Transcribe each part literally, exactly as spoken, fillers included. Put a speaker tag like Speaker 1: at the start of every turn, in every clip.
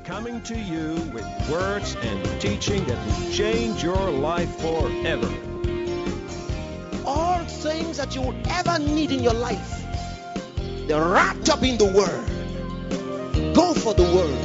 Speaker 1: coming to you with words and teaching that will change your life forever.
Speaker 2: All things that you will ever need in your life, they're wrapped up in the Word. Go for the Word.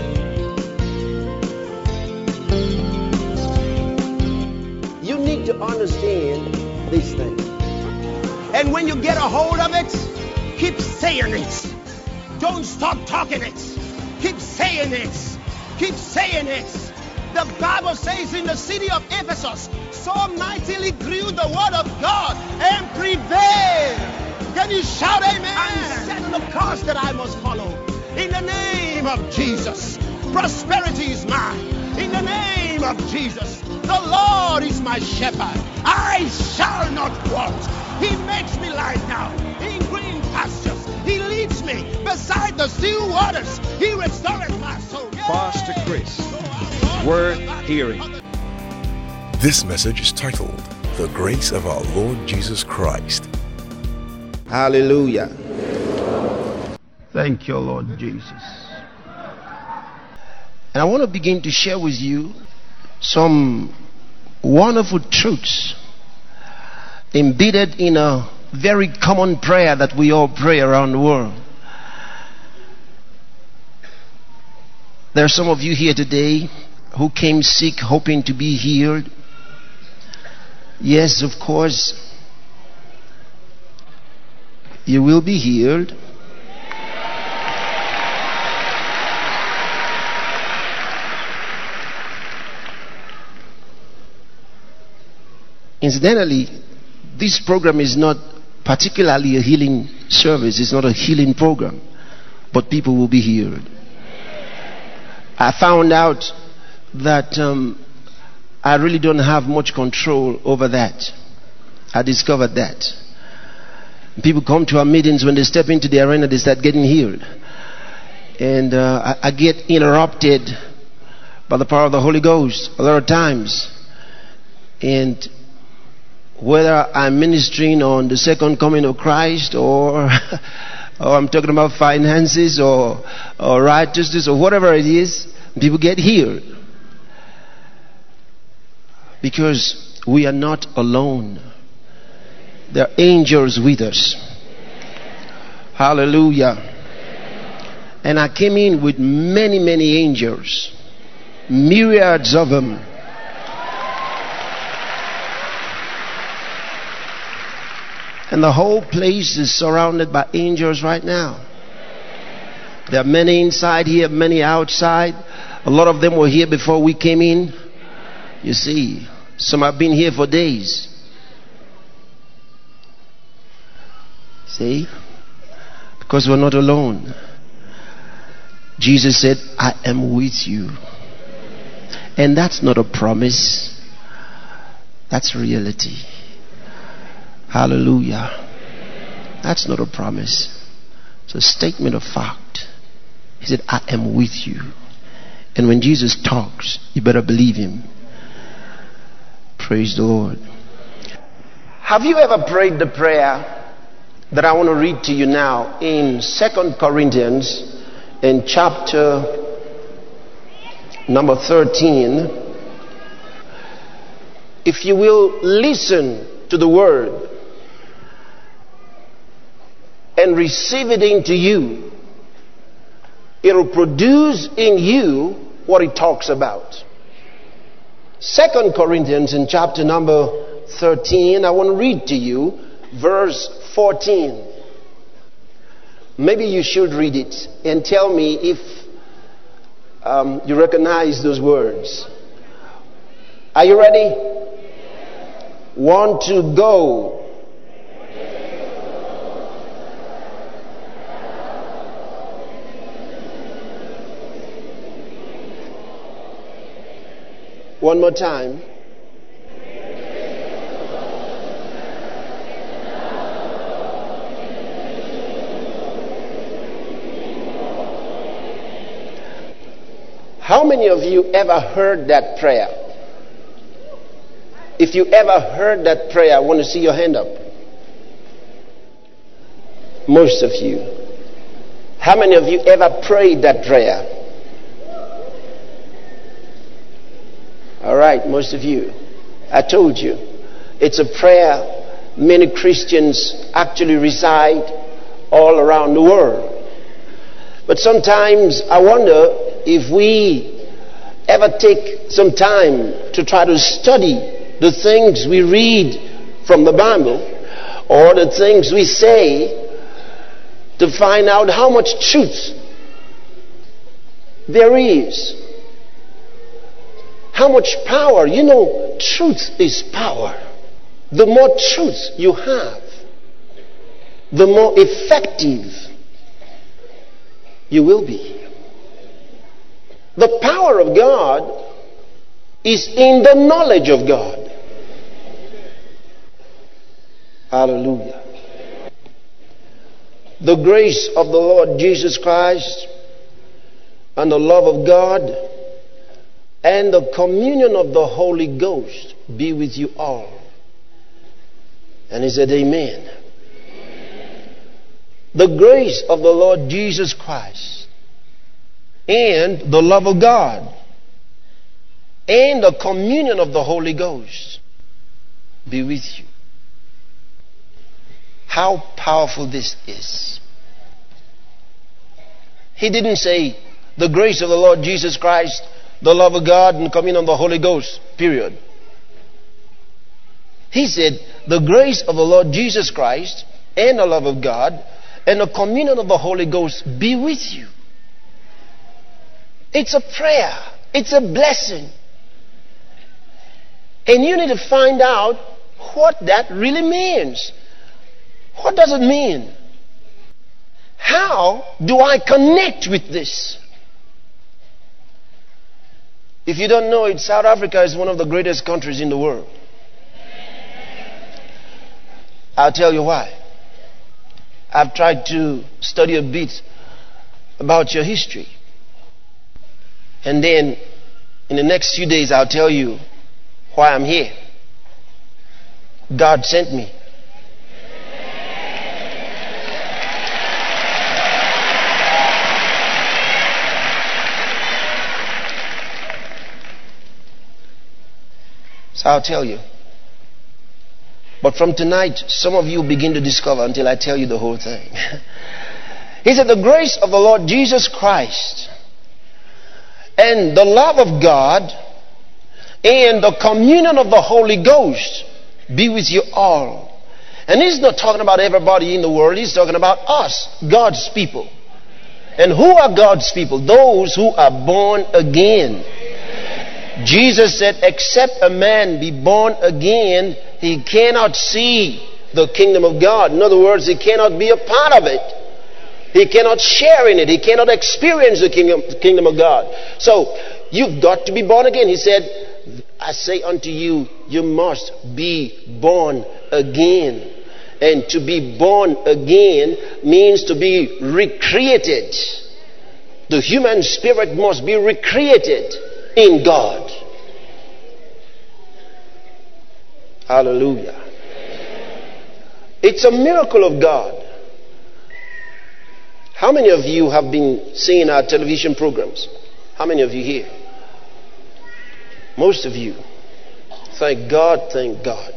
Speaker 2: You need to understand these things. And when you get a hold of it, keep saying it. Don't stop talking it. Keep saying it. Keep saying it. The Bible says in the city of Ephesus, so mightily grew the word of God and prevailed. Can you shout amen? And set the course that I must follow. In the name of Jesus, prosperity is mine. In the name of Jesus, the Lord is my shepherd. I shall not want. He makes me lie down in green pastures. He leads me beside the still waters. He restores my soul. Yeah.
Speaker 1: Pastor Chris, worth hearing.
Speaker 3: This message is titled, The Grace of Our Lord Jesus Christ.
Speaker 2: Hallelujah.
Speaker 4: Thank you, Lord Jesus.
Speaker 2: And I want to begin to share with you some wonderful truths embedded in a very common prayer that we all pray around the world. There are some of you here today who came sick hoping to be healed. Yes, of course, you will be healed. Incidentally, this program is not particularly a healing service. It's not a healing program, but people will be healed. I found out that um, I really don't have much control over that. I discovered that. People come to our meetings, when they step into the arena, they start getting healed. And uh, I, I get interrupted by the power of the Holy Ghost a lot of times. And whether I'm ministering on the second coming of Christ, or, or I'm talking about finances, or, or righteousness, or whatever it is, people get healed. Because we are not alone. There are angels with us. Hallelujah. And I came in with many, many angels. Myriads of them. And the whole place is surrounded by angels right now. There are many inside here, many outside. A lot of them were here before we came in. You see, some have been here for days. See? Because we're not alone. Jesus said, I am with you. And that's not a promise. That's reality. Hallelujah. That's not a promise. It's a statement of fact. He said, I am with you. And when Jesus talks, you better believe him. Praise the Lord. Have you ever prayed the prayer that I want to read to you now in Second Corinthians in chapter number thirteen? If you will listen to the word and receive it into you, it will produce in you what it talks about. Second Corinthians in chapter number thirteen, I want to read to you verse fourteen. Maybe you should read it and tell me if um, you recognize those words. Are you ready? Want to go. One more time. How many of you ever heard that prayer? If you ever heard that prayer, I want to see your hand up. Most of you. How many of you ever prayed that prayer? All right, most of you. I told you. It's a prayer many Christians actually reside all around the world. But sometimes I wonder if we ever take some time to try to study the things we read from the Bible or the things we say to find out how much truth there is. How much power. You know, truth is power. The more truth you have, the more effective you will be. The power of God is in the knowledge of God. Hallelujah. The grace of the Lord Jesus Christ and the love of God and the communion of the Holy Ghost be with you all. And he said, amen. The grace of the Lord Jesus Christ and the love of God and the communion of the Holy Ghost be with you. How powerful this is. He didn't say the grace of the Lord Jesus Christ, the love of God, and the communion of the Holy Ghost, period. He said, the grace of the Lord Jesus Christ and the love of God and the communion of the Holy Ghost be with you. It's a prayer. It's a blessing. And you need to find out what that really means. What does it mean? How do I connect with this? If you don't know it, South Africa is one of the greatest countries in the world. I'll tell you why. I've tried to study a bit about your history. And then in the next few days I'll tell you why I'm here. God sent me. So I'll tell you. But from tonight, some of you begin to discover until I tell you the whole thing. He said, the grace of the Lord Jesus Christ and the love of God and the communion of the Holy Ghost be with you all. And he's not talking about everybody in the world. He's talking about us, God's people. And who are God's people? Those who are born again. Jesus said, except a man be born again, he cannot see the kingdom of God. In other words, he cannot be a part of it. He cannot share in it. He cannot experience the kingdom, kingdom of God. So, you've got to be born again. He said, I say unto you, you must be born again. And to be born again means to be recreated. The human spirit must be recreated in God. Hallelujah. It's a miracle of God. How many of you have been seeing our television programs? How many of you here? Most of you. Thank God, thank God.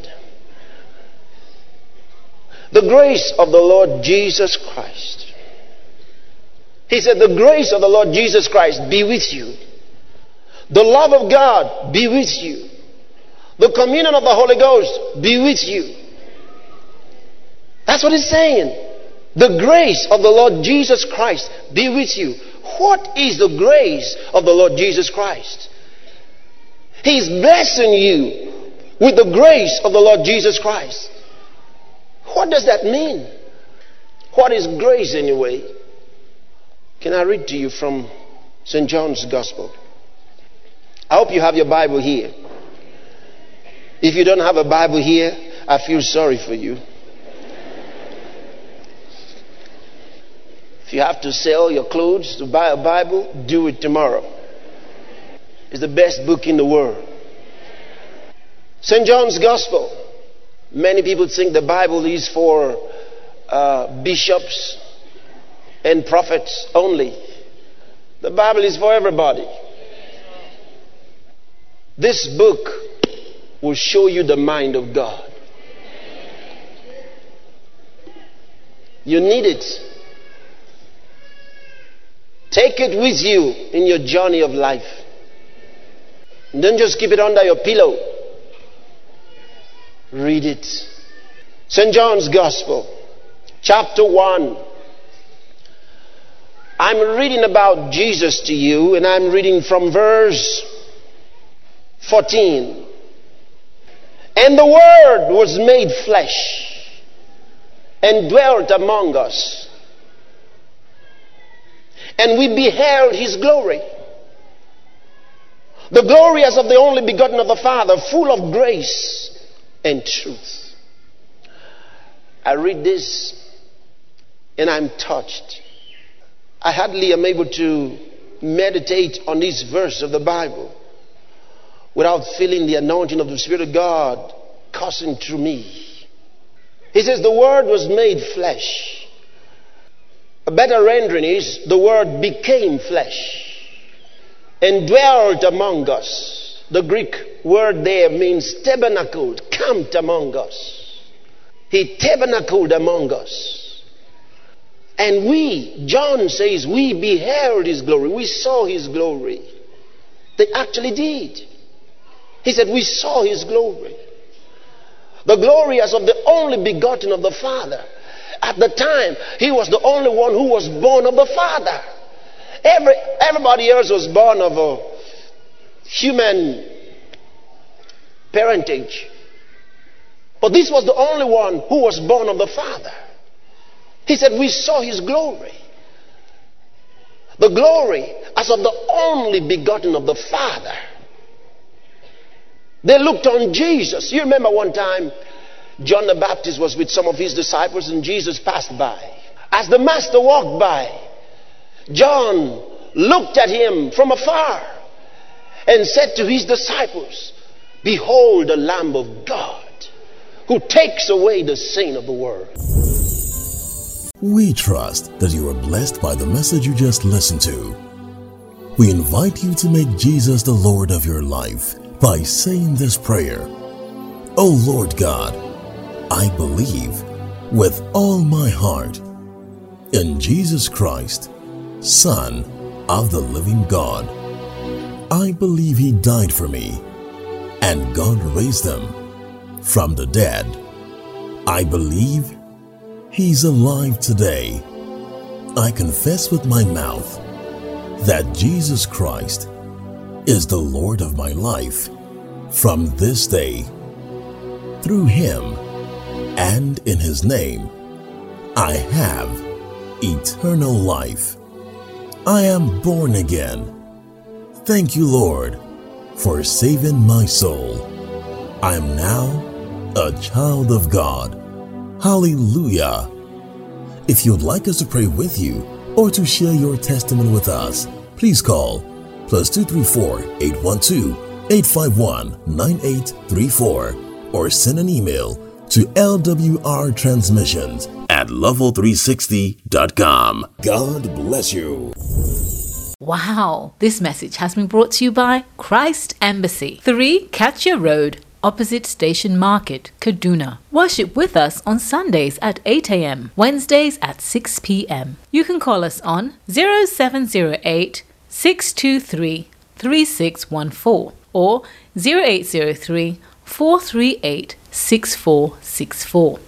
Speaker 2: The grace of the Lord Jesus Christ. He said, the grace of the Lord Jesus Christ be with you. The love of God be with you. The communion of the Holy Ghost be with you. That's what he's saying. The grace of the Lord Jesus Christ be with you. What is the grace of the Lord Jesus Christ? He's blessing you with the grace of the Lord Jesus Christ. What does that mean? What is grace anyway? Can I read to you from Saint John's Gospel? I hope you have your Bible here. If you don't have a Bible here, I feel sorry for you. If you have to sell your clothes to buy a Bible, do it tomorrow. It's the best book in the world. Saint John's Gospel. Many people think the Bible is for uh, bishops and prophets only. The Bible is for everybody. This book will show you the mind of God. You need it. Take it with you in your journey of life. Don't just keep it under your pillow. Read it. Saint John's Gospel, chapter one. I'm reading about Jesus to you, and I'm reading from verse fourteen. And the Word was made flesh and dwelt among us, and we beheld his glory, the glory as of the only begotten of the Father, full of grace and truth. I read this and I'm touched. I hardly am able to meditate on this verse of the Bible without feeling the anointing of the Spirit of God coursing through me. He says the Word was made flesh. A better rendering is the Word became flesh and dwelt among us. The Greek word there means tabernacled, camped among us. He tabernacled among us. And we, John says, we beheld his glory. We saw his glory. They actually did. He said, we saw his glory. The glory as of the only begotten of the Father. At the time, he was the only one who was born of the Father. Every, everybody else was born of a human parentage. But this was the only one who was born of the Father. He said, we saw his glory. The glory as of the only begotten of the Father. They looked on Jesus. You remember one time, John the Baptist was with some of his disciples and Jesus passed by. As the Master walked by, John looked at him from afar and said to his disciples, behold the Lamb of God who takes away the sin of the world.
Speaker 3: We trust that you are blessed by the message you just listened to. We invite you to make Jesus the Lord of your life by saying this prayer. O Lord God, I believe with all my heart in Jesus Christ, Son of the living God. I believe he died for me and God raised him from the dead. I believe he's alive today. I confess with my mouth that Jesus Christ is the Lord of my life from this day. Through him and in his name, I have eternal life. I am born again. Thank you, Lord, for saving my soul. I am now a child of God. Hallelujah. If you'd like us to pray with you or to share your testimony with us, please call plus two three four, eight one two, eight five one, nine eight three four or send an email to L W R transmissions at level three sixty dot com. God bless you.
Speaker 4: Wow, this message has been brought to you by Christ Embassy, three Katya Road, opposite Station Market, Kaduna. Worship with us on Sundays at eight a.m., Wednesdays at six p.m. You can call us on zero seven zero eight, six two three, three six one four or zero eight zero three, four three eight, six four six four.